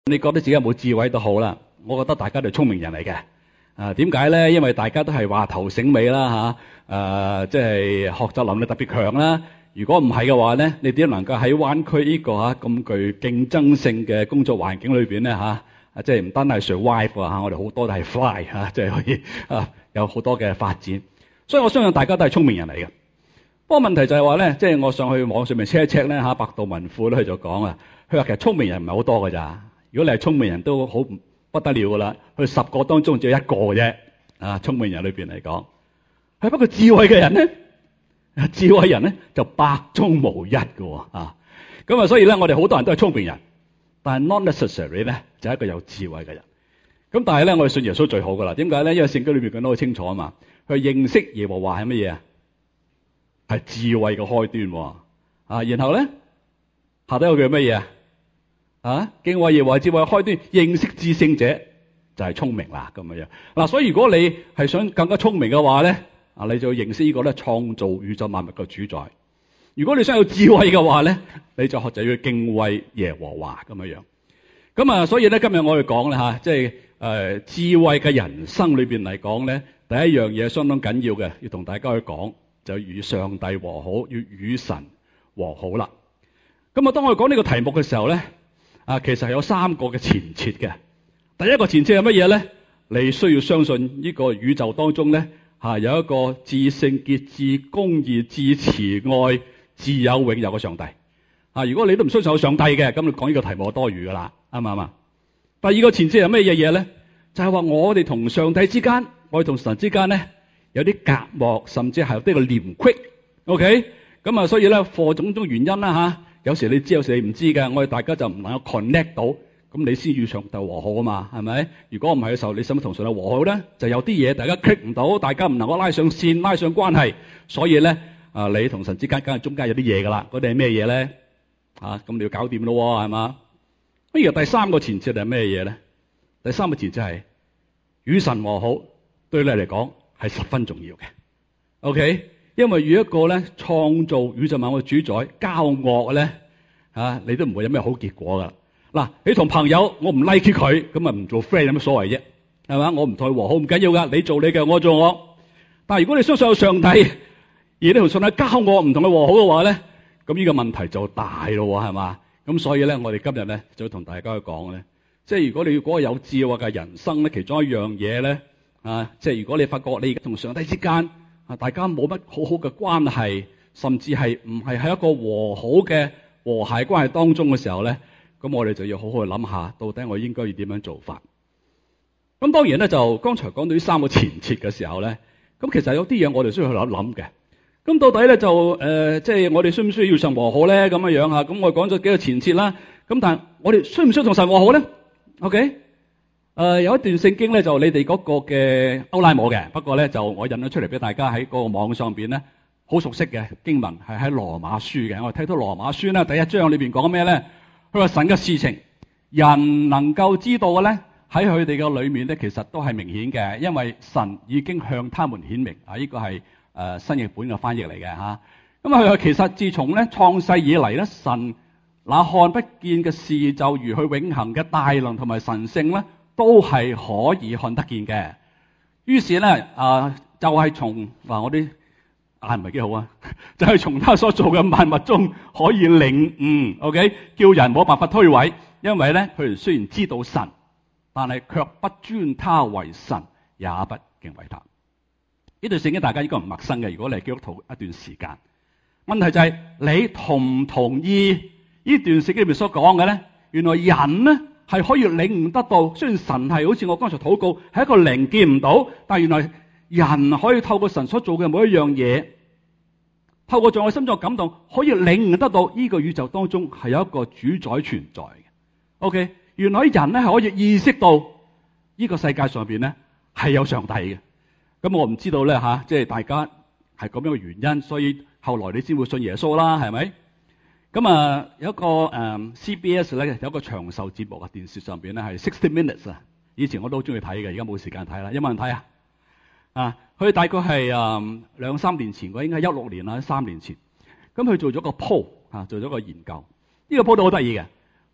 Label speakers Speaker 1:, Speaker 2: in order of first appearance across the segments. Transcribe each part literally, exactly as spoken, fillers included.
Speaker 1: 你覺得自己有冇智慧都好啦，我覺得大家都係聰明人嚟嘅。啊，點解咧？因為大家都係話頭醒尾啦嚇，誒即係學習能力特別強啦。如果唔係嘅話咧，你點能夠喺灣區呢個嚇咁具競爭性嘅工作環境裏邊咧嚇？啊，即係唔單係 survive 啊，我哋好多都係 fly 嚇，即係可以啊有好多嘅發展。所以我相信大家都係聰明人嚟嘅。不過問題就係話咧，即係我上去網上面 check 一 check 咧嚇，百度文庫咧佢就講啊，佢話其實聰明人唔係好多㗎咋。如果你係聰明人都好不得了㗎啦，佢十個當中只有一個嘅啫。啊，聰明人裏邊嚟講，係不過智慧嘅人咧，智慧人咧就百中無一㗎喎。啊，咁啊，所以咧我哋好多人都係聰明人，但係 not necessary 咧就係一個有智慧嘅人。咁但係咧我哋信耶穌最好㗎啦。點解咧？因為聖經裏邊講得好清楚啊嘛。佢認識耶和華係乜嘢啊？係智慧嘅開端喎。啊，然後咧下底有句乜嘢啊？啊，敬畏耶和華智慧嘅開端，認識至聖者就係聰明啦咁樣樣。嗱，所以如果你係想更加聰明嘅話咧，啊，你就要認識呢個咧創造宇宙萬物嘅主宰。如果你想有智慧嘅話咧，你就學就要敬畏耶和華咁樣樣。咁啊，所以咧今日我哋講咧吓，即係誒智慧嘅人生裏邊嚟講咧，第一樣嘢相當緊要嘅，要同大家去講，就與上帝和好，要與神和好啦。咁啊，當我哋講呢個題目嘅時候咧，啊，其實係有三個嘅前設嘅。第一個前設係乜嘢咧？你需要相信呢個宇宙當中咧，吓有一個至聖潔、至公義、至慈愛、自有永有嘅上帝。啊，如果你都唔相信有上帝嘅，咁你講呢個題目就多餘噶啦，啱唔啱啊？第二個前設係乜嘢嘢咧？就係話我哋同上帝之間，我哋同神之間咧，有啲隔膜，甚至係有啲個廉隙。OK，咁啊，所以咧，課種種原因啦吓。有時你知，有時你唔知嘅，我哋大家就唔能夠 connect 到，咁你先與上帝和好啊嘛，係咪？如果唔係嘅時候，你使乜同上帝和好咧？就有啲嘢大家 click 唔到，大家唔能夠拉上線、拉上關係，所以咧啊，你同神之間梗係中間有啲嘢噶啦，嗰啲係咩嘢咧？啊，咁你要搞掂咯，係嘛？咁而第三個前設係咩嘢咧？第三個前設係與神和好，對你嚟講係十分重要嘅。OK。因為與一個咧創造宇宙萬物嘅主宰交惡咧，啊，你都唔會有咩好結果噶。嗱，你同朋友我唔 like 佢，咁啊唔做 friend 有乜所謂啫？係嘛？我唔同佢和好唔緊要噶，你做你嘅，我做我。但係如果你相信有上帝，而你同上帝交惡唔同佢和好嘅話咧，咁呢個問題就大咯，係嘛？咁所以咧，我哋今日咧就要同大家去講咧，即係如果你要嗰個有智慧嘅人生咧，其中一樣嘢咧，啊，即係如果你發覺你同上帝之間，大家冇乜好好嘅關係，甚至係唔係喺一個和好嘅和諧關係當中嘅時候咧，咁我哋就要好好去諗下，到底我應該要點樣做法。咁當然咧，就剛才講到呢三個前設嘅時候咧，咁其實有啲嘢我哋需要去諗諗嘅。咁到底咧就誒，即、呃、係、就是、我哋需唔需要神和好咧？咁樣樣嚇，咁我講咗幾個前設啦。咁但係我哋需唔需要同神和好咧 ？OK。誒、呃、有一段聖經咧，就你哋嗰個嘅歐拉冇嘅，不過咧就我引咗出嚟俾大家喺嗰個網上邊咧，好熟悉嘅經文係喺羅馬書嘅。我哋睇到羅馬書咧第一章裏邊講咩咧？佢話神嘅事情，人能夠知道嘅咧，喺佢哋嘅裏面咧，其實都係明顯嘅，因為神已經向他們顯明。啊，呢、這個係誒、呃、新譯本嘅翻譯嚟嘅嚇。咁啊，佢話其實自從咧創世以嚟咧，神那看不見嘅事，就如佢永恆嘅大能同埋神性咧，都係可以看得見嘅。於是咧，啊、呃，就係、是、從話我啲眼唔係幾好啊，就係、是、從他所做嘅萬物中可以領悟 ，OK， 叫人冇辦法推諉，因為咧佢哋雖然知道神，但係卻不尊他為神，也不敬畏他。呢段聖經大家應該唔陌生嘅，如果你係基督徒一段時間。問題就係、是、你同唔同意呢段聖經裏面所講嘅咧？原來人咧係可以領悟得到，雖然神係好似我剛才禱告係一個靈見唔到，但係原來人可以透過神所做嘅每一樣嘢，透過在我心中嘅感動，可以領悟得到呢個宇宙當中係有一個主宰存在嘅。OK， 原來人咧係可以意識到呢個世界上邊咧係有上帝嘅。咁我唔知道咧吓，即係大家係咁樣嘅原因，所以後來你先會信耶穌啦，係咪？咁啊，有一個誒、嗯、C B S 咧有一個長壽節目啊，電視上邊咧係sixty minutes 啊。以前我都好中意睇嘅，而家冇時間睇啦。有冇人睇啊？啊，佢大概係誒兩三年前，我應該係一六年啦，三年前。咁佢做咗個 poll 啊，做咗個研究。呢、這個 poll 都好得意嘅。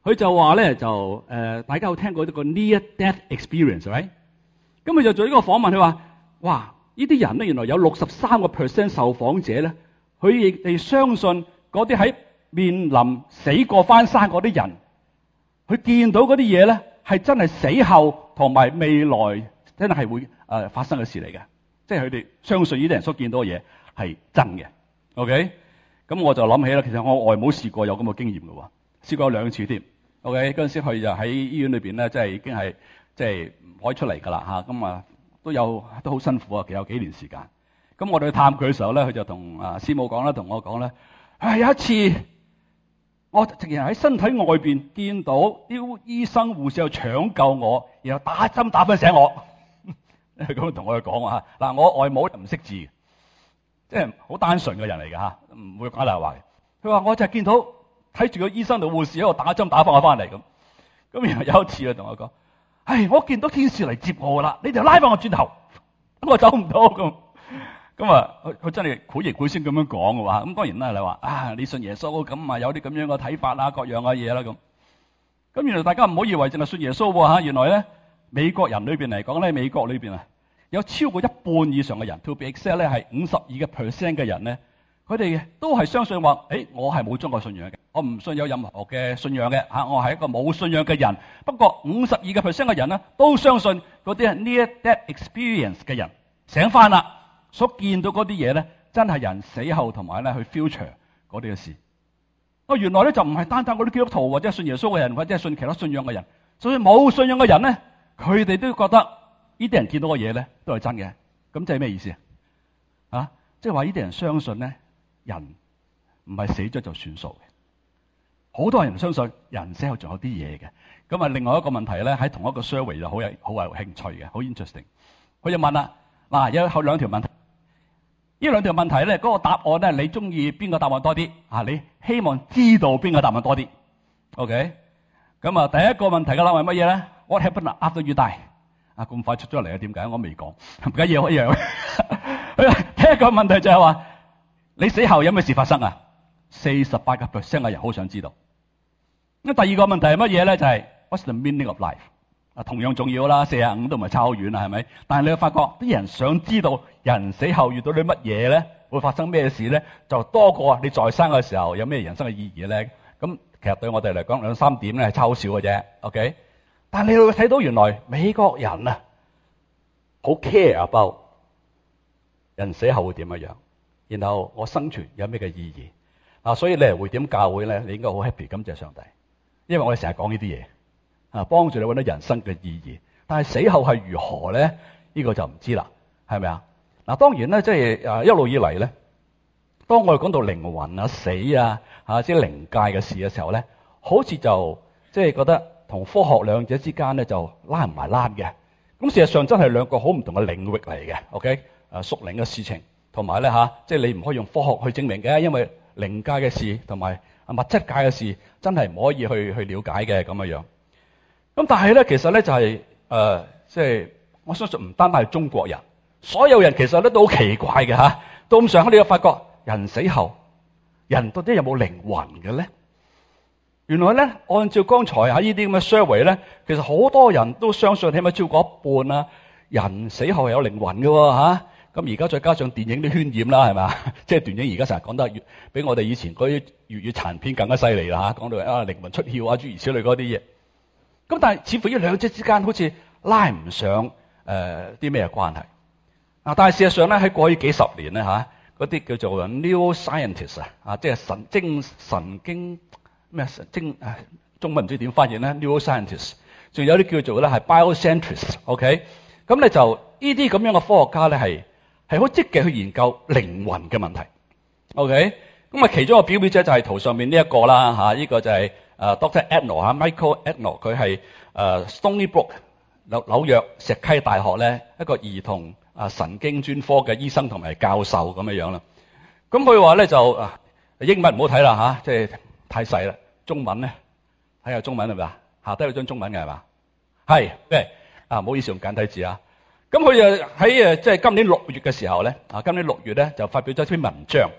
Speaker 1: 佢就話咧就誒、呃，大家有聽過呢個 near death experience 係咪？咁佢就做呢個訪問，佢話：哇！呢啲人咧原來有六十三個 percent 受訪者咧，佢亦哋相信嗰啲喺面臨死過翻生嗰啲人，佢見到嗰啲嘢咧係真係死後同埋未來真係會誒、呃、發生嘅事嚟嘅，即係佢哋相信呢啲人所見到嘅嘢係真嘅。OK，咁我就諗起啦，其實我外母試過有咁嘅經驗嘅喎，試過有兩次添。OK，嗰陣時佢就喺醫院裏邊咧，即係已經係即係唔可以出嚟㗎啦嚇，咁啊都有都好辛苦啊，其實有幾年時間。咁我哋去探佢嘅時候咧，佢就同啊師母講啦，同我講咧，係有一次我直情喺身體外邊見到啲醫生護士又搶救我，然後打針打翻醒我。咁同我哋講啊，嗱我外母唔識字，即係好單純嘅人嚟嘅嚇，唔會講大話嘅。佢話我就係見到睇住個醫生同護士喺度打針打翻我翻嚟咁。咁然後有一次佢同我講，唉，我見到天使嚟接我啦，你就拉翻我轉頭，我走唔到咁。咁啊，佢佢真係繪形繪聲咁樣講嘅話，咁當然啦，你話啊，你信耶穌咁啊，有啲咁樣嘅睇法啦，各樣嘅嘢啦咁。咁原來大家唔好以為淨係信耶穌喎嚇，原來咧美國人裏邊嚟講咧，美國裏邊啊有超過一半以上嘅人 ，to be exact 咧係五十二個 percent 嘅人咧，佢哋都係相信話，誒、欸，我係冇宗教信仰嘅，我唔信有任何嘅信仰嘅嚇，我係一個冇信仰嘅人。不過五十二個 percent 嘅人咧都相信嗰啲係 near death experience 嘅人醒翻啦。所見到嗰啲嘢咧，真係人死後同埋咧去 future 嗰啲嘅事。哦，原來咧就唔係單單嗰啲基督徒或者信耶穌嘅人，或者係信其他信仰嘅人，所以冇信仰嘅人咧，佢哋都覺得呢啲人見到嘅嘢咧都係真嘅。咁即係咩意思啊？啊，即係話呢啲人相信咧，人唔係死咗就算數嘅。好多人相信人死後仲有啲嘢嘅。咁啊，另外一個問題咧，喺同一個 survey 就好有好有興趣嘅，好 interesting。佢就問啦，嗱、啊，有有兩條問題。呢兩條問題咧，嗰、那個答案咧，你中意邊個答案多啲？啊，你希望知道邊個答案多啲 ？OK？咁啊，第一個問題嘅答案係乜嘢咧 ？What happened after you die？啊，咁快出咗嚟啊？點解我未講？唔緊要，一樣。第一個問題就係話，你死後有咩事發生啊？四十八個 percent 嘅人好想知道。咁第二個問題係乜嘢咧？就係、是、What's the meaning of life？啊，同樣重要啦，四十五都唔係差好遠啦，係咪？但係你會發覺啲人想知道人死後遇到啲乜嘢咧，會發生咩事咧，就多過你在生嘅時候有咩人生嘅意義咧。咁其實對我哋嚟講兩三點咧係差好少嘅啫。OK， 但係你會睇到原來美國人啊好 care about 人死後會點樣樣，然後我生存有咩嘅意義啊？所以你係會點教會咧？你應該好 happy，感謝上帝，因為我哋成日講呢啲嘢。啊，幫助你揾到人生嘅意義，但係死後係如何咧？呢、呢個就唔知啦，係咪啊？嗱，當然咧，即係誒一路以嚟咧，當我哋講到靈魂啊、死啊、嚇即係靈界嘅事嘅時候咧，好似就即係覺得同科學兩者之間咧就拉唔埋拉嘅。咁事實上真係兩個好唔同嘅領域嚟嘅。OK，誒屬靈嘅事情同埋咧嚇，即係你唔可以用科學去證明嘅，因為靈界嘅事同埋啊物質界嘅事真係唔可以去去了解嘅咁嘅樣。咁但係咧，其實咧就係、是、誒，即、呃、係、就是、我相信唔單單係中國人，所有人其實咧都好奇怪嘅嚇。到咁上下你又發覺人死後，人到底有冇靈魂嘅咧？原來咧，按照剛才喺呢啲咁嘅 survey 咧，其實好多人都相信，起碼超過一半啊，人死後係有靈魂嘅喎嚇。咁而家再加上電影啲渲染啦，係咪？即係電影而家成日講得越比我哋以前嗰啲粵語殘片更加犀利啦嚇，講到啊靈魂出竅啊諸如此類嗰啲嘢。咁但係似乎呢兩者之間好似拉唔上誒啲咩關係啊？但係事實上咧，喺過去幾十年咧嚇，嗰啲叫做 neuroscientist 啊，啊即係神經神經咩神經啊，中文唔知點翻譯咧 neuroscientist， 仲有啲叫做咧係 biocentrist，OK， 咁咧就呢啲咁樣嘅科學家咧係係好積極去研究靈魂嘅問題 ，OK， 咁啊其中一個表表者就係圖上面呢一個啦嚇，呢個就係。誒 Doctor Ednor 嚇 Michael Ednor 佢係誒 Stony Brook 紐紐約石溪大學咧一個兒童啊神經專科嘅醫生同埋教授咁樣樣啦。咁佢話咧就啊英文唔好睇啦嚇，即係太細啦。中文咧睇下中文係咪啊？下低有張中文嘅係嘛？係，誒啊唔好意思用簡體字啊。咁佢就喺誒即係今年六月嘅時候咧啊，今年六月咧就發表咗一篇文章。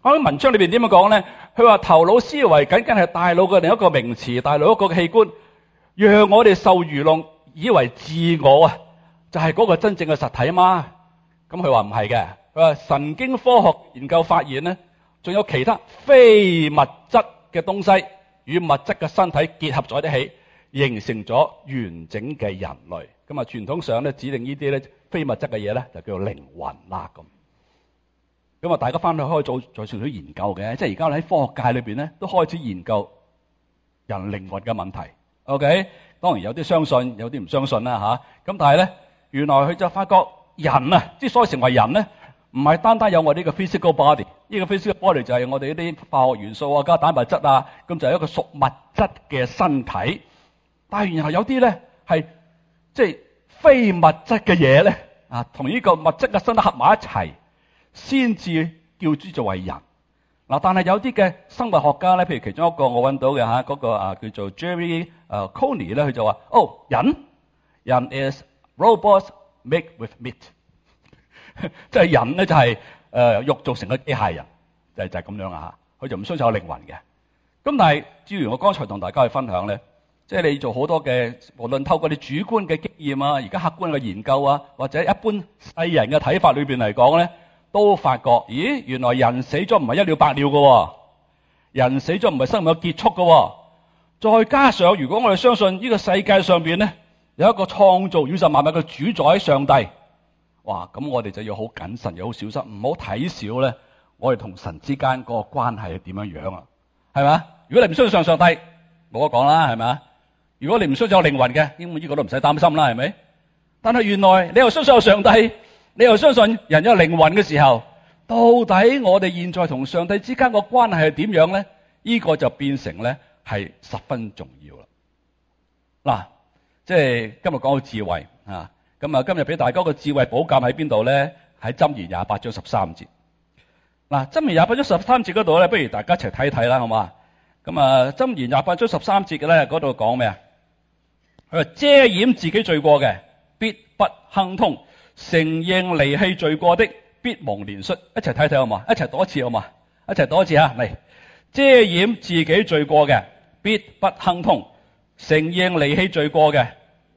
Speaker 2: 喺文章裏邊點樣講咧？佢話頭腦思維僅僅係大腦嘅另一個名詞，大腦一個器官，讓我哋受愚弄，以為自我啊就係嗰個真正嘅實體啊嘛。咁佢話唔係嘅，佢話神經科學研究發現咧，仲有其他非物質嘅東西與物質嘅身體結合在一起，形成咗完整嘅人類。咁啊，傳統上咧指定呢啲咧非物質嘅嘢咧就叫做靈魂啦咁。咁啊，大家翻去可以做再做少研究嘅，即係而家喺科學界裏邊咧都開始研究人靈魂嘅問題。OK， 當然有啲相信，有啲唔相信啦吓。咁但係咧，原來佢就發覺人啊，之所以成為人咧，唔係單單有我哋呢個 physical body，呢個 physical body 就係我哋呢啲化學元素啊、加蛋白質啊，咁就係一個屬物質嘅身體。但係然後有啲咧係即係非物質嘅嘢咧啊，同呢個物質嘅身體合埋一齊，先至叫之作為人。嗱，但係有啲嘅生物學家咧，譬如其中一個我揾到嘅嚇嗰個啊叫做 Jerry 誒 Coney 咧，佢就話：哦，人人 is robots made with meat， 即係人咧就係誒肉做成個機械人，就係就係咁樣啊嚇。佢就唔相信有靈魂嘅。咁但係，正如我剛才同大家去分享咧，即係你做好多嘅，無論透過你主觀嘅經驗啊，而家客觀嘅研究啊，或者一般世人嘅睇法裏邊嚟講咧，都發覺，咦，原來人死咗唔係一了百了嘅，人死咗唔係生命嘅結束嘅。再加上，如果我哋相信呢個世界上邊咧有一個創造宇宙萬物嘅主宰上帝，哇，咁我哋就要好謹慎，又好小心，唔好睇小咧我哋同神之間嗰個關係係點樣樣啊？係咪？如果你唔相信上帝，冇得講啦，係咪？如果你唔相信有靈魂嘅，咁呢個都唔使擔心啦，係咪？但係原來你又相信有上帝，你又相信人有靈魂嘅時候，到底我哋現在同上帝之間個關係係點樣咧？呢個就變成咧係十分重要啦。嗱，即係今日講到智慧啊，咁啊今日俾大家個智慧寶鑑喺邊度咧？喺箴言廿八章十三節。嗱，箴言廿八章十三節嗰度咧，不如大家一齊睇睇啦，好嘛？咁啊，箴言廿八章十三節嘅咧，嗰度講咩啊？佢話遮掩自己罪過嘅，必不亨通；承認離棄罪過的，必蒙憐恤。一齊睇睇好嘛？一齊讀一次好嘛？一齊讀一次啊！嚟，遮掩自己罪過嘅，必不亨通；承認離棄罪過嘅，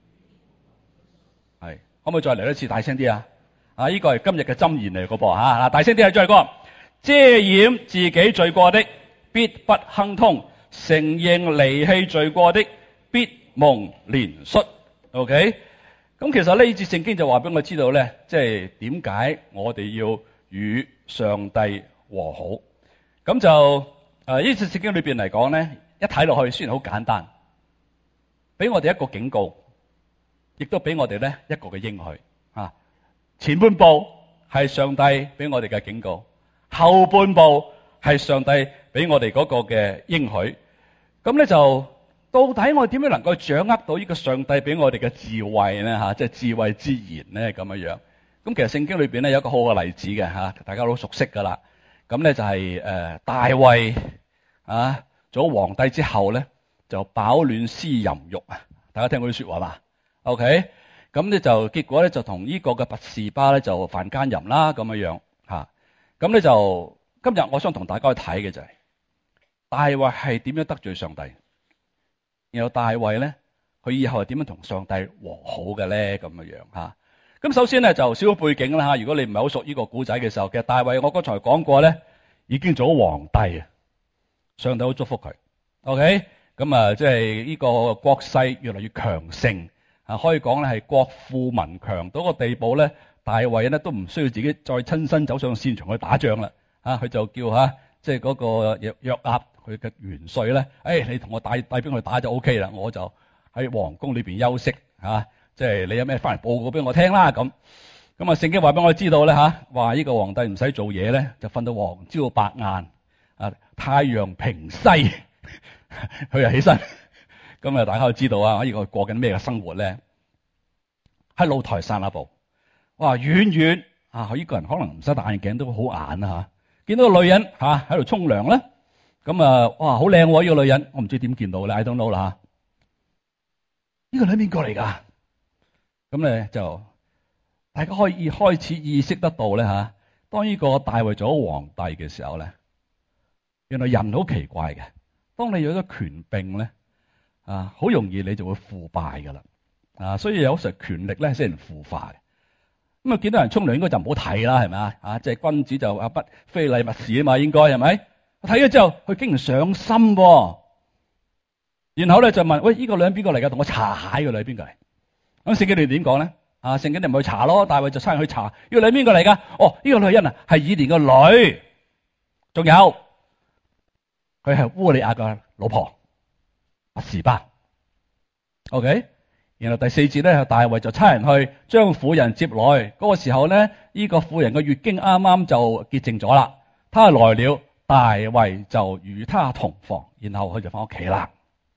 Speaker 2: 係可唔可以再嚟一次大聲啲啊？啊，呢個係今日嘅箴言嚟個噃吓，嗱，大聲啲啊，再嚟講。遮掩自己罪過的，必不亨通；承認離棄罪過的，必蒙憐恤。OK， 咁其實呢節聖經就話俾我知道咧，即係點解我哋要與上帝和好。咁就誒呢節聖經裏邊嚟講咧，一睇落去雖然好簡單，俾我哋一個警告，亦都俾我哋咧一個嘅應許啊。前半部係上帝俾我哋嘅警告，後半部係上帝俾我哋嗰個嘅應許。咁咧就到底我哋點樣能夠掌握到呢個上帝俾我哋嘅智慧咧？吓，即係智慧之言咧咁樣樣。咁其實聖經裏邊咧有一個好嘅例子嘅吓，大家都熟悉噶啦。咁咧就係誒大衛啊做咗皇帝之後咧，就飽暖思淫慾啊！大家聽過啲說話嘛 ？OK， 咁咧就結果咧就同呢個嘅拔示巴咧就犯奸淫啦咁樣樣吓。咁咧就今日我想同大家去睇嘅就係大衛係點樣得罪上帝，然後大衛咧佢以後係點樣同上帝和好嘅咧咁樣樣吓。咁首先咧就少少背景啦吓。如果你唔係好熟呢個古仔嘅時候，其實大衛我剛才講過咧，已經做咗皇帝啊，上帝好祝福佢。OK， 咁啊即係呢個國勢越嚟越強盛啊，可以講咧係國富民強到個地步咧。大衛咧都唔需要自己再親身走上戰場去打仗啦，啊，佢就叫吓，即係嗰個約約押佢嘅元帥咧，誒、哎，你同我帶帶兵去打就 O K 啦，我就喺皇宮裏邊休息，吓、啊，即係你有咩翻嚟報告俾我聽啦，咁，咁啊，聖經話俾我知道咧，吓，話呢個皇帝唔使做嘢咧，就瞓到黃朝白晏，啊，太陽平西，佢就起身，咁啊，大家都知道啊，呢個過緊咩嘅生活咧？喺露台散下步。哇，遠遠啊！佢、這、呢個人可能唔使戴眼鏡都好眼啊嚇！見到個女人嚇喺度沖涼咧，咁啊哇好靚喎！呢、這個女人，我唔知點見到咧 I don't know 啦嚇。呢、這個女邊個嚟㗎？咁咧就大家可以開始意識得到咧嚇。當呢個大衛做咗皇帝嘅時候咧， 原來人好奇怪嘅，當你有咗權柄咧，啊，好容易你就會腐敗噶啦，啊，所以有時權力咧使人腐化嘅。咁啊，見到人沖涼應該就唔好睇啦，係咪啊？啊，即係君子就啊不非禮勿視啊嘛，應該係咪？睇咗之後，佢竟然上心喎，然後咧就問：喂，呢個女人邊個嚟㗎？同我查下呢個女人邊個嚟？咁聖經裏點講咧？啊，聖經你咪去查咯，大衛就差人去查，呢個女人邊個嚟㗎？哦，呢個女人啊係以連個女，仲有佢係烏利亞嘅老婆拔示巴。OK。然後第四節咧，大衛就差人去將婦人接來。嗰、那個時候咧，呢、這個婦人嘅月經啱啱就潔淨咗啦。他來了，大衛就與他同房，然後佢就翻屋企啦。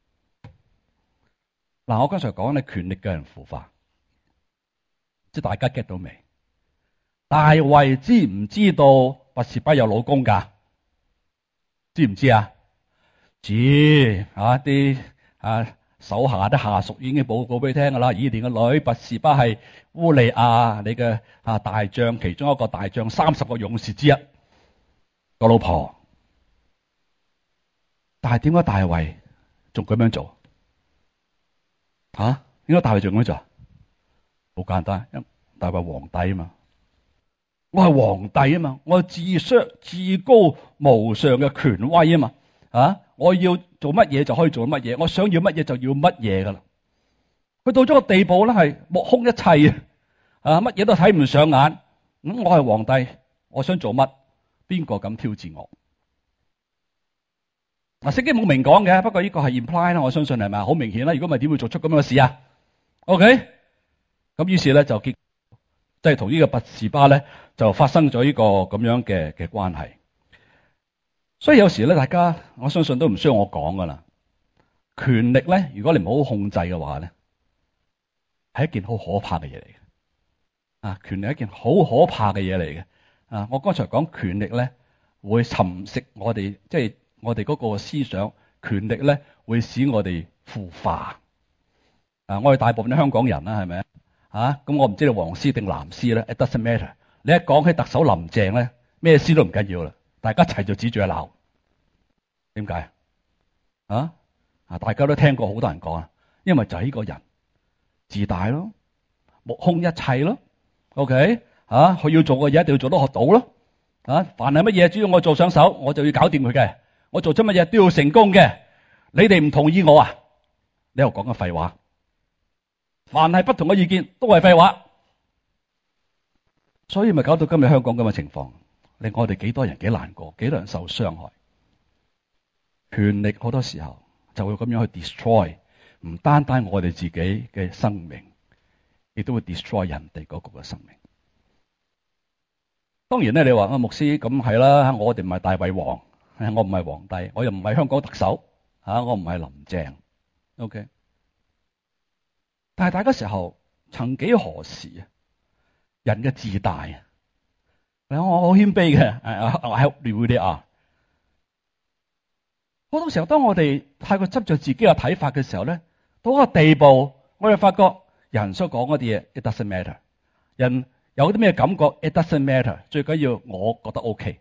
Speaker 2: 嗱，我剛才講咧，權力嘅人腐化，即係大家 get 到未？大衛知唔知道拔示巴有老公噶？知唔知啊？知啊啲啊。手下啲下屬已經報告俾你聽噶啦，以連個女拔示巴係烏利亞你嘅啊大將，其中一個大將，三十個勇士之一個老婆。但係點解大衛仲咁樣做？吓、啊？點解大衛仲咁樣做？好簡單，因為大衛皇帝啊嘛，我係皇帝啊嘛，我係至上至高無上嘅權威啊嘛，啊！我要做乜嘢就可以做乜嘢，我想要乜嘢就要乜嘢噶啦。佢到咗個地步咧，係目空一切啊！乜嘢都睇唔上眼。咁、嗯、我係皇帝，我想做乜，邊個敢挑戰我？嗱，聖經冇明講嘅，不過呢個係 imply 啦，我相信係咪好明顯啦？如果唔係點會做出咁樣嘅事啊 ？OK，咁於是咧就結，即係同呢個拔示巴咧就發生咗呢個咁樣嘅嘅關係。所以有時咧，大家我相信都唔需要我講噶啦。權力咧，如果你唔好好控制嘅話咧，係一件好可怕嘅嘢嚟嘅。啊，權力係一件好可怕嘅嘢嚟嘅。啊，我剛才講權力咧會侵蝕我哋，即係我哋嗰個思想。權力咧會使我哋腐化。啊，我哋大部分啲香港人啦，係咪啊？咁我唔知道黃絲定藍絲咧，it doesn't matter。你一講起特首林鄭咧，咩絲都唔緊要啦。大家一齊就指住去鬧，點解啊？啊！大家都聽過好多人講啊，因為就係呢個人自大咯，目空一切咯。OK 啊，佢要做嘅嘢一定要做得學到咯。啊，凡係乜嘢只要我做上手，我就要搞掂佢嘅。我做咗乜嘢都要成功嘅。你哋唔同意我啊？你又講緊廢話。凡係不同嘅意見都係廢話，所以咪搞到今日香港咁嘅情況。令我哋幾多人幾難過，幾多人受傷害。權力好多時候就會咁樣去 destroy，唔單單我哋自己嘅生命，亦都會 destroy 人哋嗰個嘅生命。當然咧，你話啊牧師咁係啦，我哋唔係大衛王，我唔係皇帝，我又唔係香港特首，吓我唔係林鄭。OK， 但係大家時候，曾幾何時啊，人嘅自大啊！我好謙卑嘅，誒，我 help you really are。好多時候，當我哋太過執着自己嘅睇法嘅時候咧，到一個地步，我哋發覺人所講嗰啲嘢 ，it doesn't matter。人有啲咩感覺 ，it doesn't matter。最緊要我覺得 OK。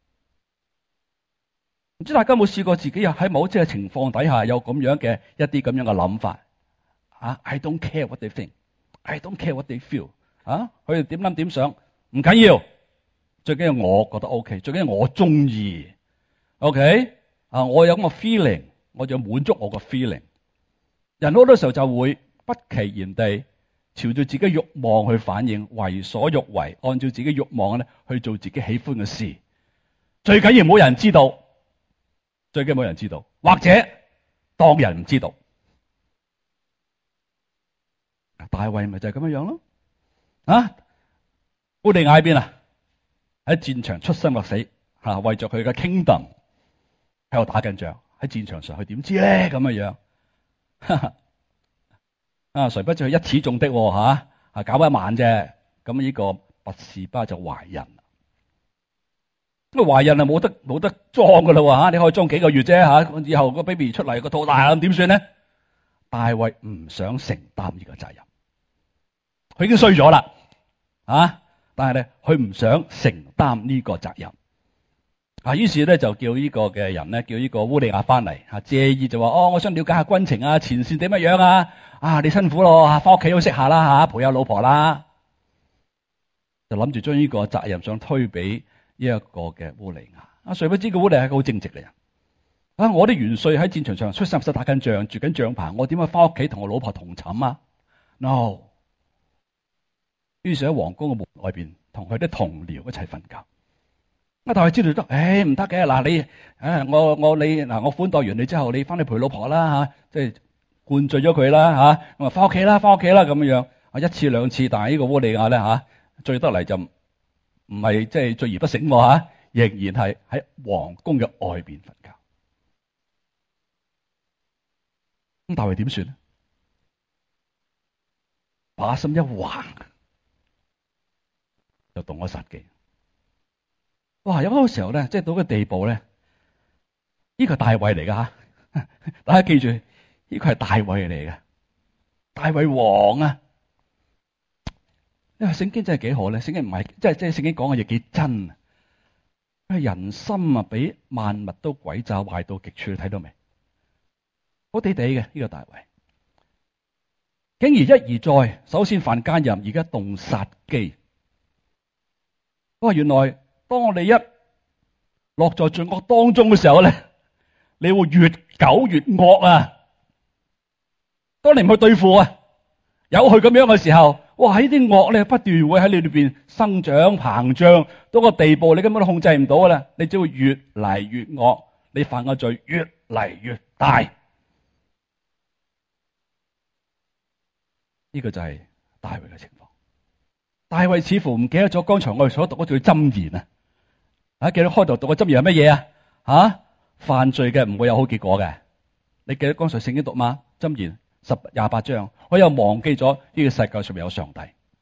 Speaker 2: 唔知大家有冇試過自己又喺某啲嘅情況底下有咁樣嘅一啲咁樣嘅諗法啊 ？I don't care what they think，I don't care what they feel。啊，佢哋點諗點想唔緊要。最緊要我覺得 OK， 最緊要我中意 OK 啊！我有咁嘅 feeling， 我就滿足我個 feeling。人好多時候就會不其然地朝住自己慾望去反應，為所欲為，按照自己慾望咧去做自己喜歡嘅事。最緊要冇人知道，最緊要冇人知道，或者當人唔知道。大衛咪就係咁樣樣咯。啊，烏利亞喺邊啊？喺戰場出生或死，吓為咗佢嘅 kingdom 喺度打緊仗。喺戰場上，佢點知咧咁嘅樣？啊，誰不知佢一矢中的吓，啊搞一晚啫。咁呢個拔示巴就懷孕。咁啊懷孕啊冇得冇得裝噶啦吓，你可以裝幾個月啫吓。以後個 baby 出嚟個肚大咁點算咧？大衛唔想承擔呢個責任，佢已經衰咗啦，啊！但係咧，佢唔想承擔呢個責任， 啊，於是咧就叫呢個嘅人咧，叫呢個烏利亞翻嚟，啊，借意就話：哦，我想了解下軍情啊，前線點乜樣啊？啊，你辛苦咯，嚇，翻屋企休息下啦，嚇，陪下老婆啦。就諗住將呢個責任想推俾呢一個嘅烏利亞。啊，誰不知個烏利亞係一個好正直嘅人。啊，我啲元帥喺戰場上出生實打緊仗，住緊帳棚，我點解翻屋企同我老婆同寢啊 ？No。於是喺皇宮嘅門外邊同佢啲同僚一齊瞓覺。啊！但係知道得，誒唔得嘅嗱，你誒我我你嗱我款待完你之後，你翻去陪老婆啦嚇，即係灌醉咗佢啦嚇，咁啊翻屋企啦，翻屋企啦咁樣啊，一次兩次，但係呢個烏利亞咧嚇，醉得嚟就唔唔係即係醉而不醒喎嚇，仍然係喺皇宮嘅外邊瞓覺。咁大衛點算咧？把心一橫，就動咗殺機。哇！有好多時候咧，即係到個地步咧，呢個係大衛嚟噶吓，大家記住，呢個係大衛嚟嘅，大衛王啊！因為聖經真係幾好咧，聖經唔係即係即係聖經講嘅嘢幾真啊！人心啊，比萬物都詭詐壞到極處，你睇到未？好地地嘅呢個大衛，竟然一而再，首先犯奸淫，而家動殺機。哇！原來當我哋一落在罪惡當中嘅時候咧，你會越久越惡啊！當你唔去對付啊，有佢咁樣嘅時候，哇！呢啲惡咧不斷會喺你裏邊生長膨脹，到個地步你根本都控制唔到噶啦，你只會越嚟越惡，你犯嘅罪越嚟越大。呢個就係大衛嘅情況。大衛似乎唔記得咗剛才我哋所讀嗰句箴言啊！啊，記得開頭讀嘅箴言係乜嘢啊？吓，犯罪嘅唔會有好結果嘅。你記得剛才聖經讀嗎？箴言十廿八章，我又忘記咗呢個世界上面有上帝。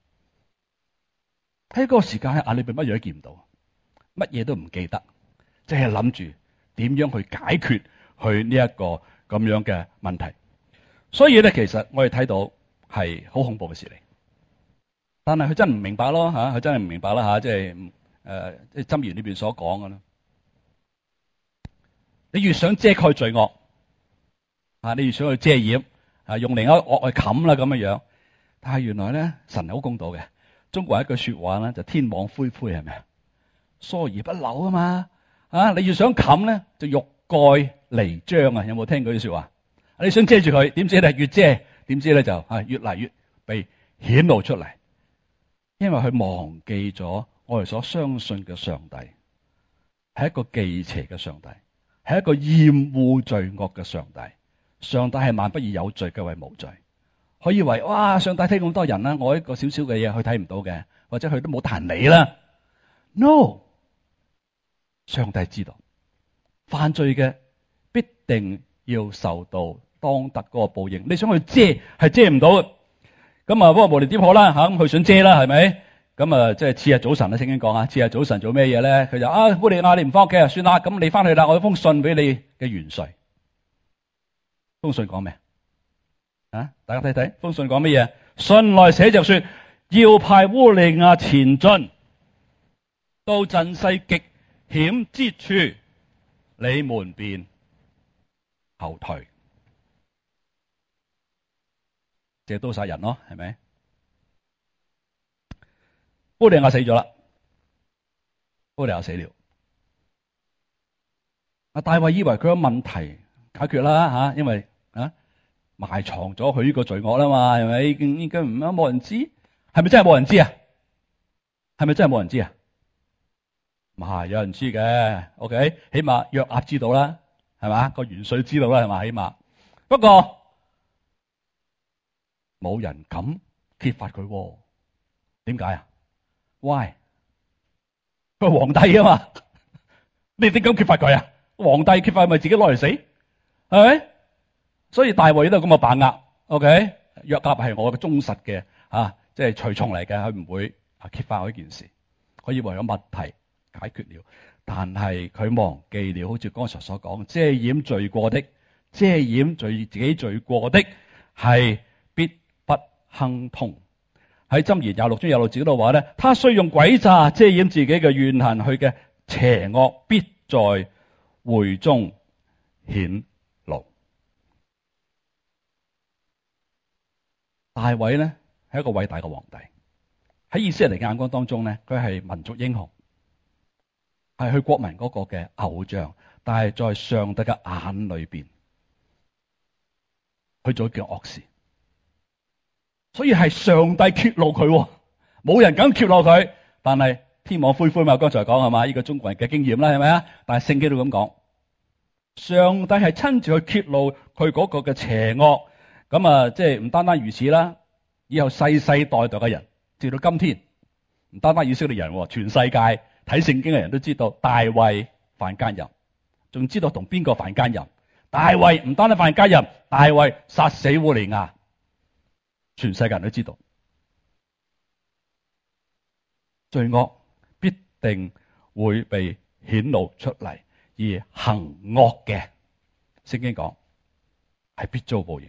Speaker 2: 喺嗰個時間喺眼裏邊乜嘢都見唔到，乜嘢都唔記得，即係諗住點樣去解決佢呢一個咁樣嘅問題。所以咧，其實我哋睇到係好恐怖嘅事嚟。但係佢真係唔明白咯吓，佢真係唔明白啦吓，即係誒，即係箴言裏邊所講嘅啦。你越想遮蓋罪惡啊，你越想去遮掩啊，用另一個惡去冚啦咁樣樣。但係原來咧，神係好公道嘅。中國有一句說話咧，就天網恢恢係咪啊？疏而不漏啊嘛啊！你越想冚咧，就欲蓋彌彰啊！有冇聽過呢句說話？你想遮住佢，點知咧越遮，點知咧就啊越嚟越被顯露出嚟。因為佢忘記咗我哋所相信嘅上帝係一個忌邪嘅上帝，係一個厭惡罪惡嘅上帝。上帝係萬不以有罪嘅為無罪。佢以為哇，上帝睇咁多人啦，我一個少少嘅嘢佢睇唔到嘅，或者佢都冇得閒理啦。No， 上帝知道犯罪嘅必定要受到當得嗰個報應。你想去遮係遮唔到嘅。咁啊，不過無論點好啦吓，咁佢想遮啦，係咪？咁啊，即係次日早晨啦，聖經講啊，次日早晨做咩嘢咧？佢就啊，烏利亞你唔翻屋企啊，算啦，咁你翻去啦，我有封信俾你嘅元帥。封信講咩啊？大家睇睇，封信講乜嘢？信來寫着說，要派烏利亞前進到陣勢極險之處，你們便後退。借刀殺人咯，係咪？烏利亞死咗啦，烏利亞死了。阿大衛以為佢個問題解決啦吓，因為啊埋藏咗佢呢個罪惡啦嘛，係咪？已經應該唔啱冇人知，係咪真係冇人知啊？係咪真係冇人知啊？唔係，有人知嘅。OK， 起碼約押知道啦，係嘛？個元帥知道啦，係嘛？起碼，不過冇人敢揭發佢。點解啊 ？Why？ 佢係皇帝啊嘛，你點敢揭發佢啊？皇帝揭發咪自己攞嚟死，係咪？所以大衛都係咁嘅把握。OK， 約押係我嘅忠實嘅啊，即係隨從嚟嘅，佢唔會啊揭發我呢件事。佢以為有問題解決了，但係佢忘記了，好似剛才所講，遮掩罪過的，遮掩罪自己罪過的，係必不亨通。喺箴言廿六章廿六節嗰度話咧，他雖用詭詐遮掩自己嘅怨恨，佢嘅邪惡必在會中顯露。大衛咧係一個偉大嘅皇帝，喺以色列人嘅眼光當中咧，佢係民族英雄，係佢國民嗰個嘅偶像，但係在上帝嘅眼裏邊，佢做一件惡事，所以係上帝揭露佢，冇人敢揭露佢。但係天網恢恢嘛，剛才講係嘛，呢個中國人嘅經驗啦，係咪啊？但係聖經都咁講，上帝係親自去揭露佢嗰個嘅邪惡。咁啊，即係唔單單如此啦，以後世世代代嘅人，直到今天，唔單單以色列人，全世界睇聖經嘅人都知道大衛犯奸淫，仲知道同邊個犯奸淫。大衛唔單單犯奸淫，大衛殺死烏利亞，全世界人都知道。罪惡必定會被顯露出嚟，而行惡嘅，聖經講係必遭報應。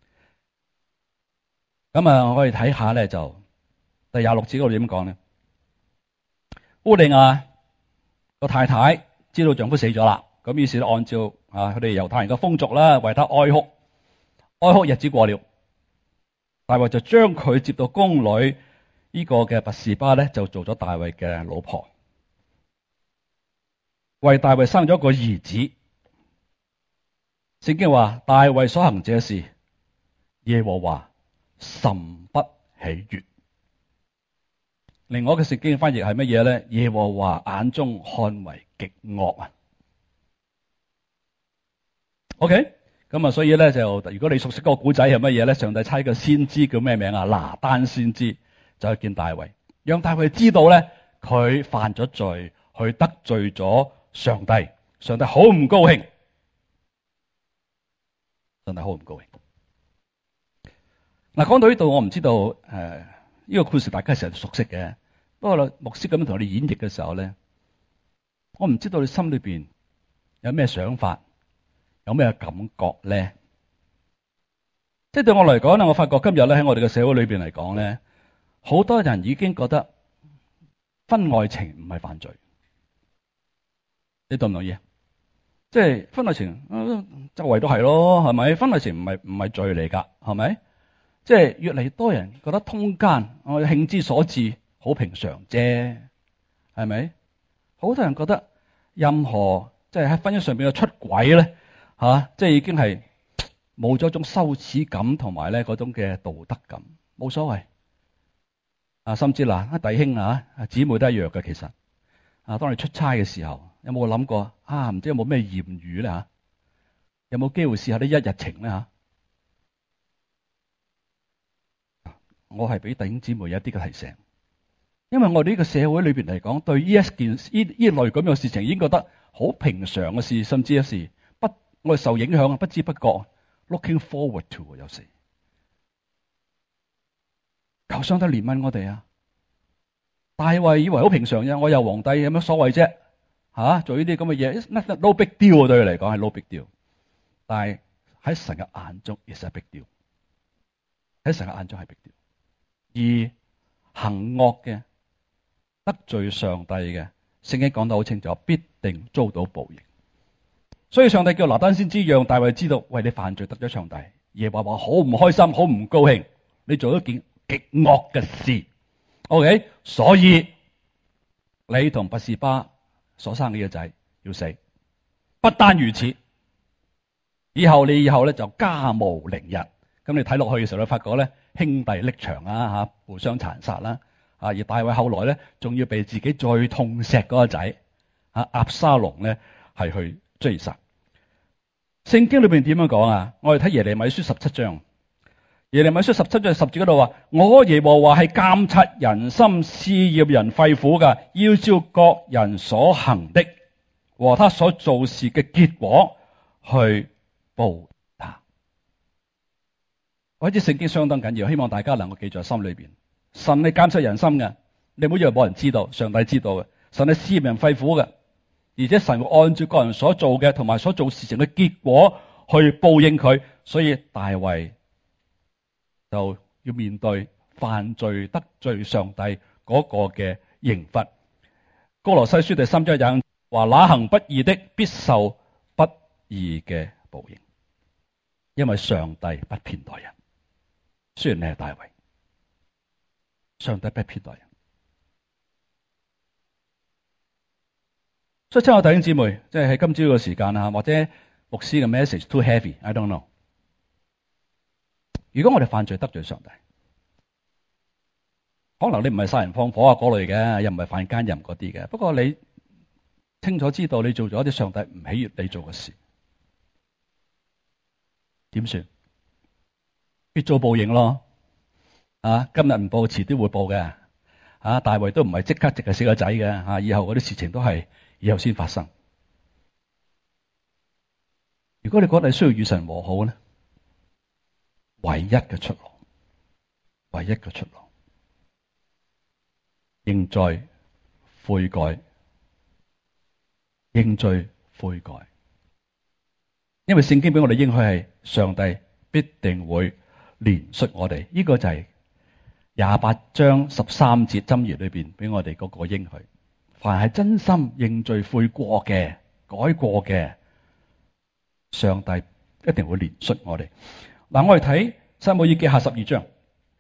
Speaker 2: 咁啊，我哋睇下咧，就第廿六節嗰度點講咧？烏利亞個太太知道丈夫死咗啦，咁於是咧按照啊佢哋猶太人嘅風俗啦，為他哀哭。哀哭日子過了，大衛就將佢接到宮裏，呢個嘅拔示巴咧就做咗大衛嘅老婆，為大衛生咗一個兒子。聖經話大衛所行這事，耶和華甚不喜悅。另外一個聖經翻譯係乜嘢咧？耶和華眼中看為極惡啊。OK， 咁啊，所以咧就如果你熟悉嗰個古仔係乜嘢咧？上帝差個先知叫咩名啊？拿單先知就去見大衛，讓大衛知道咧佢犯咗罪，佢得罪咗上帝，上帝好唔高興，上帝好唔高興。嗱，講到呢度，我唔知道誒，呢、呃這個故事大家成日熟悉嘅。不過牧師咁樣同你演繹嘅時候咧，我唔知道你心裏邊有咩想法，有咩感覺咧？即係對我嚟講咧，我發覺今日咧喺我哋嘅社會裏邊嚟講咧，好多人已經覺得婚外情唔係犯罪。你同唔同意啊？即係婚外情，呃、周圍都係咯，係咪？婚外情唔係唔係罪嚟㗎，係咪？即係越嚟越多人覺得通姦，我興之所至，好平常啫，係咪？好多人覺得任何即係喺婚姻上邊嘅出軌咧，吓、啊，即係已經係冇咗一種羞恥感同埋咧嗰種嘅道德感，冇所謂。啊，甚至嗱，弟兄啊，姊妹都一樣嘅，其實啊，當你出差嘅時候，有冇諗過啊？唔知有冇咩艷遇咧吓？有冇機會試下啲一日情咧吓？我係俾弟兄姊妹有一啲嘅提醒，因為我哋呢個社會裏邊嚟講，對呢一件呢呢類咁樣嘅事情已經覺得好平常嘅事，甚至有時不我哋受影響，不知不覺 looking forward to 有時求上帝憐憫我哋啊！大衛以為好平常啫，我有皇帝有乜所謂啫？吓、啊、做呢啲咁嘅嘢 ，it's not no big deal 對佢嚟講係 no big deal， 但係喺神嘅眼中 is a big deal， 喺神嘅眼中係 big deal。而行惡嘅、得罪上帝嘅，聖經講得好清楚，必定遭到報應。所以上帝叫拿單先知，讓大衛知道，喂，你犯罪得咗上帝，耶和華好唔開心，好唔高興，你做咗件極惡嘅事。OK， 所以你同拔示巴所生嘅仔要死。不單如此，以後你以後咧就家無寧日。咁你睇落去嘅時候，你發覺咧兄弟匿牆啊，吓互相殘殺啦，啊而大衛後來咧仲要被自己最痛錫嗰個仔啊押沙龍咧係去追殺。聖經裏邊點樣講啊？我哋睇耶利米書十七章，耶利米書十七章十節嗰度話：我耶和華係監察人心、試驗人肺腑噶，要照各人所行的和他所做事嘅結果去報。我知聖經相當緊要，希望大家能夠記在心裏邊。神係監察人心嘅，你唔好以為冇人知道，上帝知道嘅。神係試驗人肺腑嘅，而且神會按照個人所做嘅同埋所做事情嘅結果去報應佢。所以大衛就要面對犯罪得罪上帝嗰個嘅刑罰。歌羅西書第三章廿五， 話那行不義的必受不義嘅報應，因為上帝不偏待人。雖然你係大衛，上帝不偏待人。所以親愛弟兄姊妹，即係喺今朝嘅時間啊，或者牧師嘅 message too heavy，I don't know。如果我哋犯罪得罪上帝，可能你唔係殺人放火啊嗰類嘅，又唔係犯奸淫嗰啲嘅，不過你清楚知道你做咗一啲上帝唔喜悅你做嘅事，點算？必遭報應咯。啊，今日唔報，遲啲會報嘅。啊，大衛都唔係即刻即係死個仔嘅。啊，以後嗰啲事情都係以後先發生。如果你覺得你需要與神和好咧，唯一嘅出路，唯一嘅出路，認罪悔改，認罪悔改。因為聖經俾我哋應許係上帝必定會憐恤我哋，呢、這個就係廿八章十三節箴言裏邊俾我哋嗰個應許。凡係真心認罪悔過嘅、改過嘅，上帝一定會憐恤我哋。嗱，我哋睇撒母耳記下十二章。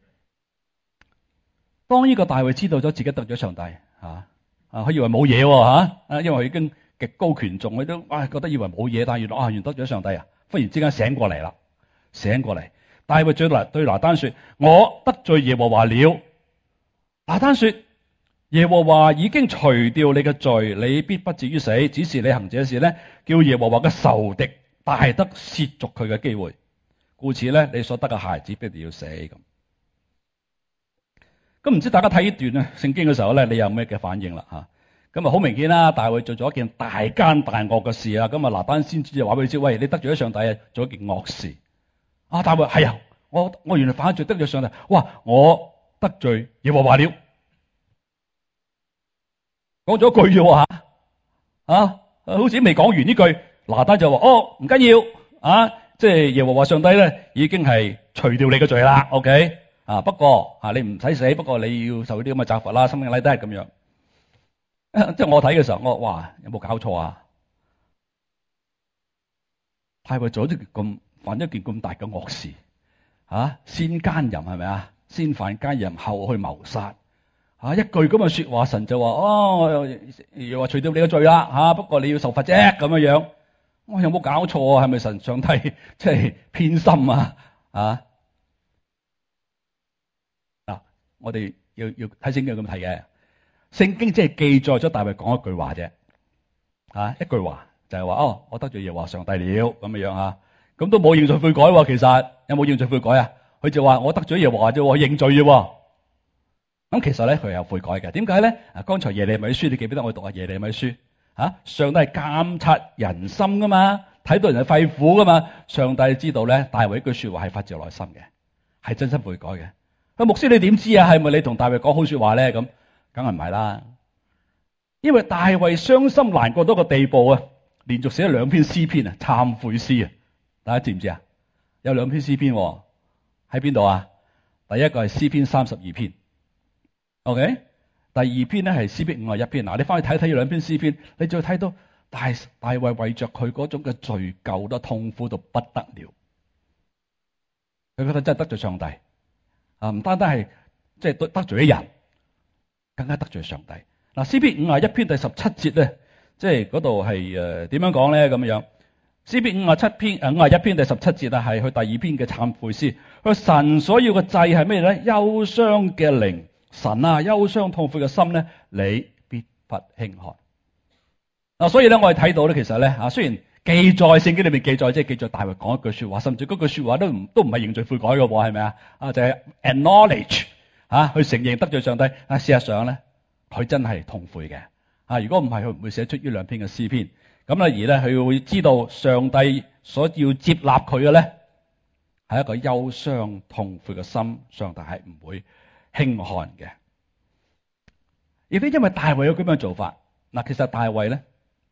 Speaker 2: 當呢個大衛知道咗自己得咗上帝，吓啊，佢以為冇嘢吓啊，因為佢已經極高權重，佢都啊覺得以為冇嘢，但係原來啊，原來得咗上帝啊，忽然之間醒過嚟啦，醒過嚟。大衛對拿對拿單說：我得罪耶和華了。拿單說：耶和華已經除掉你嘅罪，你必不至於死。只是你行這事呢，叫耶和華嘅仇敵大得褻瀆佢嘅機會。故此咧，你所得嘅孩子必定要死咁。咁唔知大家睇呢段啊聖經嘅時候咧，你有咩嘅反應啦吓？咁啊好明顯啦，大衛做咗一件大奸大惡嘅事啊！咁啊拿單先知就話俾你知：喂，你得罪咗上帝啊，做一件惡事。啊！大衛係啊，我我原來犯罪得罪上帝，哇！我得罪耶和華了，講咗句啫吓，啊，好似未講完呢句，拿單就話：哦，唔緊要啊，即係耶和華上帝咧已經係除掉你嘅罪啦。OK 啊，不過啊你唔使死，不過你要受啲咁嘅責罰啦，生命禮都係咁樣。即係我睇嘅時候，我哇有冇搞錯啊？大衛做咗啲咁。犯一件咁大嘅惡事，啊，先奸淫係咪啊？先犯奸淫後去謀殺，啊，一句咁嘅說話，神就話：哦，又話除掉你嘅罪啦，吓、啊，不過你要受罰啫，咁樣樣。我有冇搞錯啊？係咪神上帝即係偏心啊？啊，嗱，我哋要要睇聖經咁睇嘅，聖經即係記載咗大衛講一句話啫，啊，一句話就係話：哦，我得罪耶和華上帝了，咁樣樣啊。咁都冇認罪悔改喎，其實有冇認罪悔改啊？佢就話我得罪耶和華啫，我認罪啫。咁其實咧佢係有悔改嘅。點解咧？啊，剛才耶利米書你記唔記得我讀下耶利米書？啊，上帝係監察人心噶嘛，睇到人嘅肺腑噶嘛。上帝知道咧，大衛一句說話係發自內心嘅，係真心悔改嘅。咁牧師你點知啊？係咪你同大衛講好說話咧？咁梗係唔係啦。因為大衛傷心難過到個地步啊，連續寫咗兩篇詩篇啊，懺悔詩啊。大家知唔知啊？有兩篇詩篇喺邊度啊？第一個係詩篇三十二篇 ，OK。第二篇咧係詩篇五十一篇。嗱，你翻去睇睇呢兩篇詩篇，你再睇到大大衛為着佢嗰種嘅罪疚都痛苦到不得了。佢覺得真係得罪上帝啊！唔單單係即係得罪咗人，更加得罪上帝。嗱，詩篇五十一篇第十七節咧，即係嗰度係誒點樣講咧？咁樣。詩篇五十七篇誒五十一篇第十七節啊，係佢第二篇嘅懺悔詩。佢神所要嘅祭係咩咧？憂傷嘅靈，神啊，憂傷痛悔嘅心咧，你必不輕看。嗱，所以咧，我哋睇到咧，其實咧啊，雖然記載聖經裏面記載，即係記載大衛講一句說話，甚至嗰句說話都唔都唔係認罪悔改嘅喎，係咪啊？啊，就係 acknowledge 啊，去承認得罪上帝。啊，事實上咧，佢真係痛悔嘅。啊，如果唔係，佢唔會寫出呢兩篇嘅詩篇。咁咧，而咧佢會知道上帝所要接納佢嘅咧，係一個憂傷痛悔嘅心，上帝係唔會輕看嘅。亦都因為大衛有咁樣做法，嗱，其實大衛咧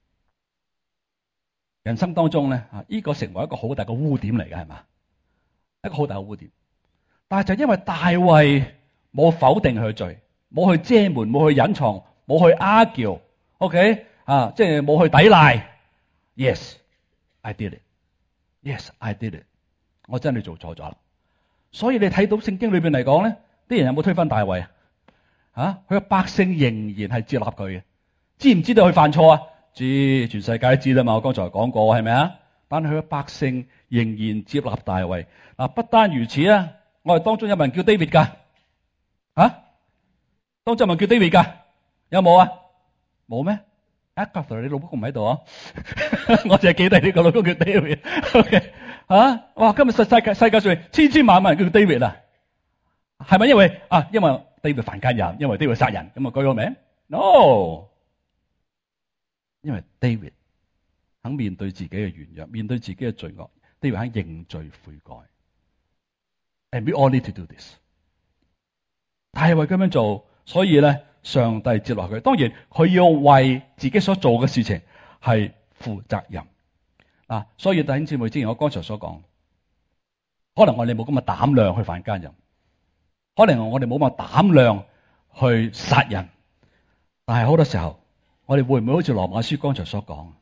Speaker 2: 人生當中咧，啊，呢個成為一個好大嘅污點嚟嘅，係嘛？一個好大嘅污點。但係就因為大衛冇否定佢嘅罪，冇去遮瞞，冇去隱藏，冇去 argue，OK？ 啊，即係冇去抵賴。Yes, I did it. Yes, I did it. 我真係做錯咗啦。所以你睇到聖經裏邊嚟講咧，啲人有冇推翻大衛啊？啊，佢嘅百姓仍然係接納佢嘅。知唔知道佢犯錯啊？知，全世界都知啦嘛。我剛才講過係咪啊？但係佢嘅百姓仍然接納大衛。嗱，不單如此啊，我哋當中有冇人叫 David 噶？啊，當中有冇人叫 David 噶？有冇啊？冇咩？啊 Gather 你老公唔喺度啊？我淨係記得呢個老公叫 David。OK， 啊，哇！今日世世界世界上千千萬萬人叫 David 啊，係咪因為啊？因為 David 犯奸人，因為 David 殺人，咁啊改個名 ？No， 因為 David 肯面對自己嘅軟弱，面對自己嘅罪惡 ，David 肯認罪悔改。And we all need to do this。大衛咁樣做，所以咧，上帝接落佢。當然，佢要為自己所做嘅事情係負責任。啊，所以弟兄姊妹，正如我剛才所講，可能我哋冇咁嘅膽量去犯奸淫，可能我哋冇咁嘅膽量去殺人，但係好多時候，我哋會唔會好似羅馬書剛才所講，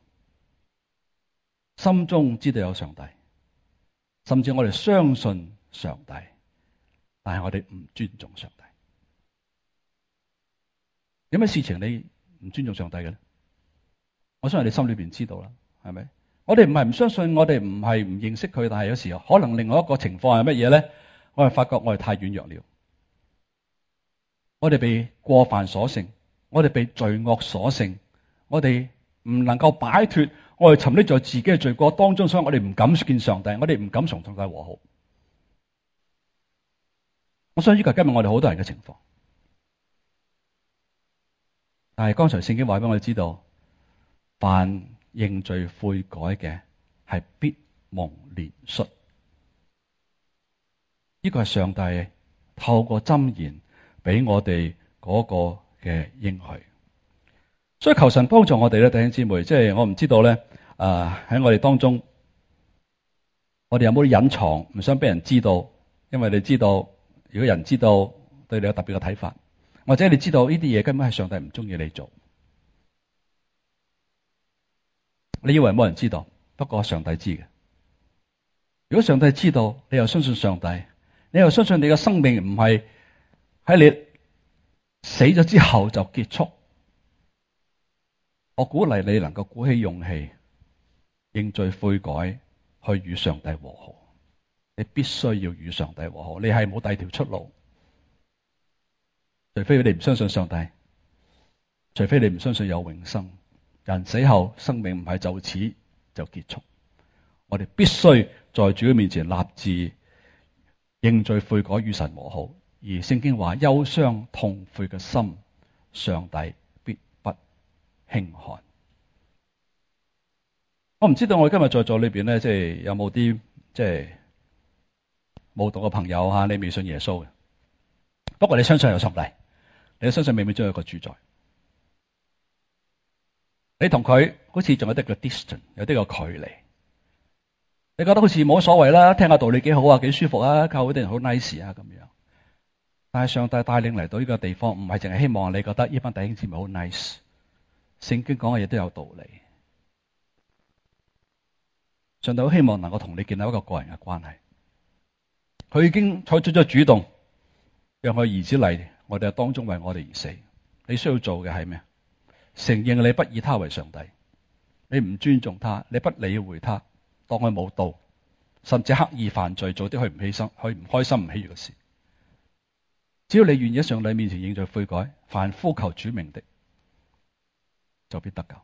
Speaker 2: 心中知道有上帝，甚至我哋相信上帝，但係我哋唔尊重上帝。有咩事情你唔尊重上帝嘅咧？我相信你心裏邊知道啦，係咪？我哋唔係唔相信，我哋唔係唔認識佢，但係有時候可能另外一個情況係乜嘢咧？我哋發覺我哋太軟弱了，我哋被過犯所勝，我哋被罪惡所勝，我哋唔能夠擺脫，我哋沉溺在自己嘅罪過當中，所以我哋唔敢見上帝，我哋唔敢同上帝和好。我相信呢個係今日我哋好多人嘅情況。但係剛才聖經話俾我哋知道，凡認罪悔改嘅係必蒙憐恤。呢個係上帝透過箴言俾我哋嗰個嘅應許。所以求神幫助我哋咧，弟兄姊妹，即係我唔知道咧，誒、呃、喺我哋當中，我哋有冇啲隱藏，唔想俾人知道？因為你知道，如果人知道，對你有特別嘅睇法。或者你知道呢啲嘢根本係上帝唔中意你做，你以為冇人知道，不過上帝知嘅。如果上帝知道，你又相信上帝，你又相信你嘅生命唔係喺你死咗之後就結束，我鼓勵你能夠鼓起勇氣認罪悔改，去與上帝和好。你必須要與上帝和好，你係冇第二條出路。除非你唔相信上帝，除非你唔相信有永生，人死後生命唔係就此就結束。我哋必須在主嘅面前立志認罪悔改，與神和好。而聖經話憂傷痛悔嘅心，上帝必不輕看。我唔知道我今日在座裏邊咧，即係有冇啲即係冇道嘅朋友吓，你未信耶穌嘅，不過你相信有上帝。你相信冥冥中有個主宰，你同佢好似仲有啲個 distance， 有啲個距離。你覺得好似冇乜所謂啦，聽下道理幾好啊，幾舒服啊，教會啲人好 nice 啊咁樣。但係上帝帶領嚟到呢個地方，唔係淨係希望你覺得呢班弟兄姊妹好 nice。聖經講嘅嘢都有道理。上帝好希望能夠同你建立一個個人嘅關係。佢已經採取咗主動，讓佢兒子嚟我哋當中為我哋而死。你需要做嘅係咩？承認你不以他為上帝，你唔尊重他，你不理會他，當佢冇道，甚至刻意犯罪，做啲佢唔犧牲、佢唔開心、唔喜悅嘅事。只要你願意喺上帝面前認罪悔改，凡呼求主名的，就必得救。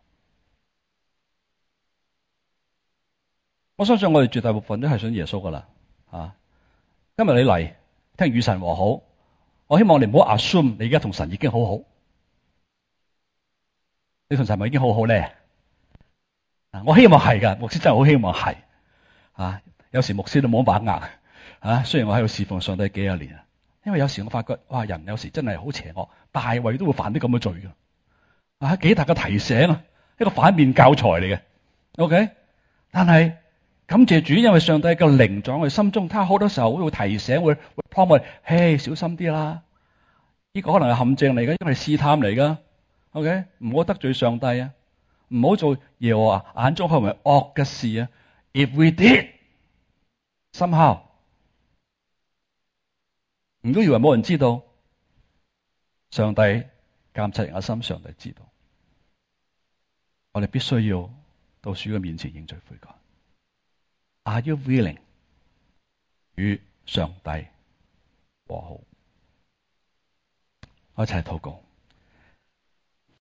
Speaker 2: 我相信我哋絕大部分都係信耶穌噶啦。啊，今日你嚟聽與神和好。我希望你唔好 assume 你而家同神已經好好，你同神咪已經好好咧？啊，我希望係噶，牧師真係好希望係。啊，有時牧師都冇把握。啊，雖然我喺度侍奉上帝幾廿年啊，因為有時我發覺，哇，人有時真係好邪惡，大衛都會犯啲咁嘅罪噶。啊，幾大嘅提醒啊，一個反面教材嚟嘅。OK， 但係感謝主，因為上帝嘅靈在我哋心中，他好多時候會提醒，會會 prompt 我哋，嘿，小心啲啦！呢個可能係陷阱嚟嘅，因為係試探嚟噶。OK， 唔好得罪上帝啊！ 唔好做耶和華眼中看為惡嘅事啊。If we did somehow， 唔都以為冇人知道，上帝監察人嘅心，上帝知道。我哋必須要到主嘅面前認罪悔改。Are you willing 與上帝和好？我一齊禱告。